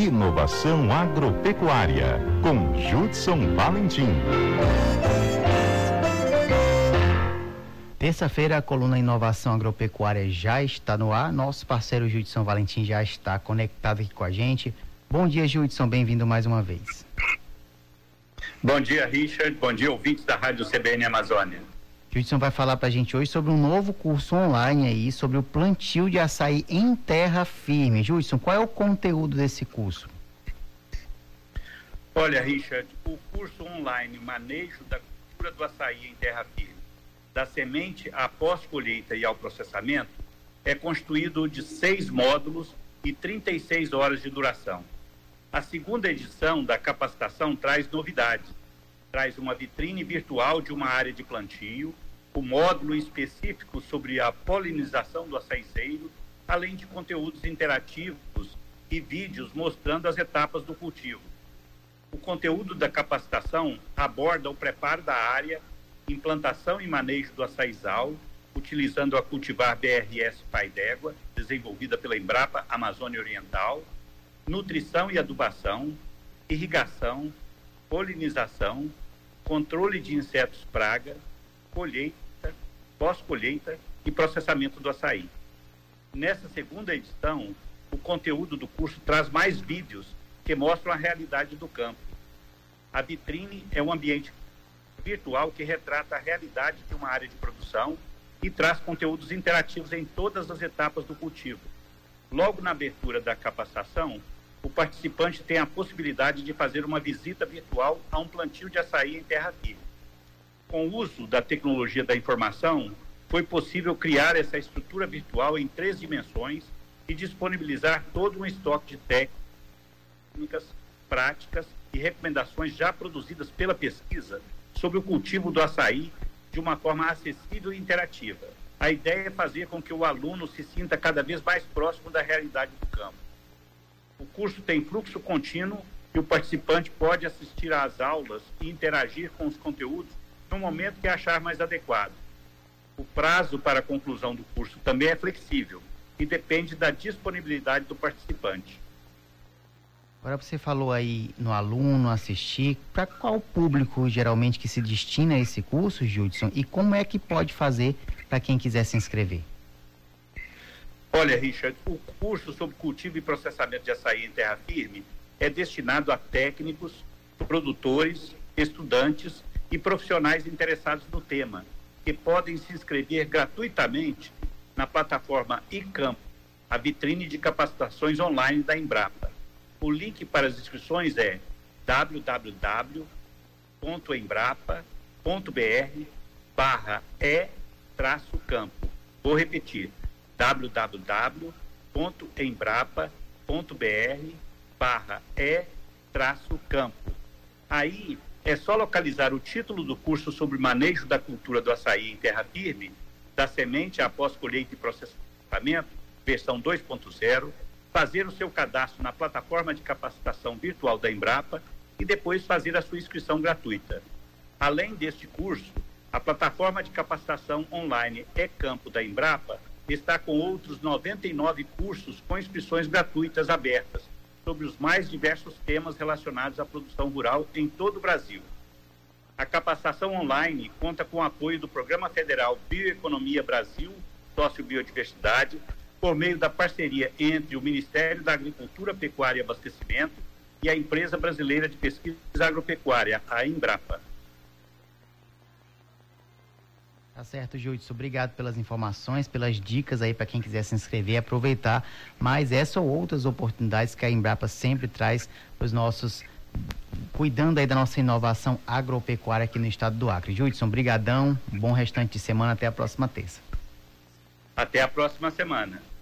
Inovação Agropecuária, com Judson Valentim. Terça-feira, a coluna Inovação Agropecuária já está no ar. Nosso parceiro Judson Valentim já está conectado aqui com a gente. Bom dia, Judson, bem-vindo mais uma vez. Bom dia, Richard. Bom dia, ouvintes da Rádio CBN Amazônia. Judson vai falar para a gente hoje sobre um novo curso online aí, sobre o plantio de açaí em terra firme. Judson, qual é o conteúdo desse curso? Olha, Richard, o curso online Manejo da Cultura do Açaí em Terra Firme, da semente à pós-colheita e ao processamento, é constituído de 6 módulos e 36 horas de duração. A segunda edição da capacitação traz novidades. Traz uma vitrine virtual de uma área de plantio, o módulo específico sobre a polinização do açaizeiro, além de conteúdos interativos e vídeos mostrando as etapas do cultivo. O conteúdo da capacitação aborda o preparo da área, implantação e manejo do açaizal, utilizando a cultivar BRS Pai d'Égua, desenvolvida pela Embrapa Amazônia Oriental, nutrição e adubação, irrigação, polinização, controle de insetos praga, colheita, pós-colheita e processamento do açaí. Nessa segunda edição, o conteúdo do curso traz mais vídeos que mostram a realidade do campo. A vitrine é um ambiente virtual que retrata a realidade de uma área de produção e traz conteúdos interativos em todas as etapas do cultivo. Logo na abertura da capacitação, o participante tem a possibilidade de fazer uma visita virtual a um plantio de açaí em terra firme. Com o uso da tecnologia da informação, foi possível criar essa estrutura virtual em 3 dimensões e disponibilizar todo um estoque de técnicas, práticas e recomendações já produzidas pela pesquisa sobre o cultivo do açaí de uma forma acessível e interativa. A ideia é fazer com que o aluno se sinta cada vez mais próximo da realidade do campo. O curso tem fluxo contínuo e o participante pode assistir às aulas e interagir com os conteúdos no momento que achar mais adequado. O prazo para a conclusão do curso também é flexível e depende da disponibilidade do participante. Agora você falou aí no aluno assistir, para qual público geralmente que se destina a esse curso, Judson, e como é que pode fazer para quem quiser se inscrever? Olha, Richard, o curso sobre cultivo e processamento de açaí em terra firme é destinado a técnicos, produtores, estudantes e profissionais interessados no tema, que podem se inscrever gratuitamente na plataforma eCampo, a vitrine de capacitações online da Embrapa. O link para as inscrições é www.embrapa.br/e-campo. Vou repetir, www.embrapa.br/e-campo. Aí é só localizar o título do curso sobre manejo da cultura do açaí em terra firme, da semente após colheita e processamento, versão 2.0, fazer o seu cadastro na plataforma de capacitação virtual da Embrapa e depois fazer a sua inscrição gratuita. Além deste curso, a plataforma de capacitação online eCampo da Embrapa está com outros 99 cursos com inscrições gratuitas abertas sobre os mais diversos temas relacionados à produção rural em todo o Brasil. A capacitação online conta com o apoio do Programa Federal Bioeconomia Brasil, Sociobiodiversidade, por meio da parceria entre o Ministério da Agricultura, Pecuária e Abastecimento e a Empresa Brasileira de Pesquisa Agropecuária, a Embrapa. Tá certo, Judson. Obrigado pelas informações, pelas dicas aí para quem quiser se inscrever e aproveitar mais essa ou outras oportunidades que a Embrapa sempre traz para os nossos, cuidando aí da nossa inovação agropecuária aqui no estado do Acre. Judson, brigadão, bom restante de semana, até a próxima terça. Até a próxima semana.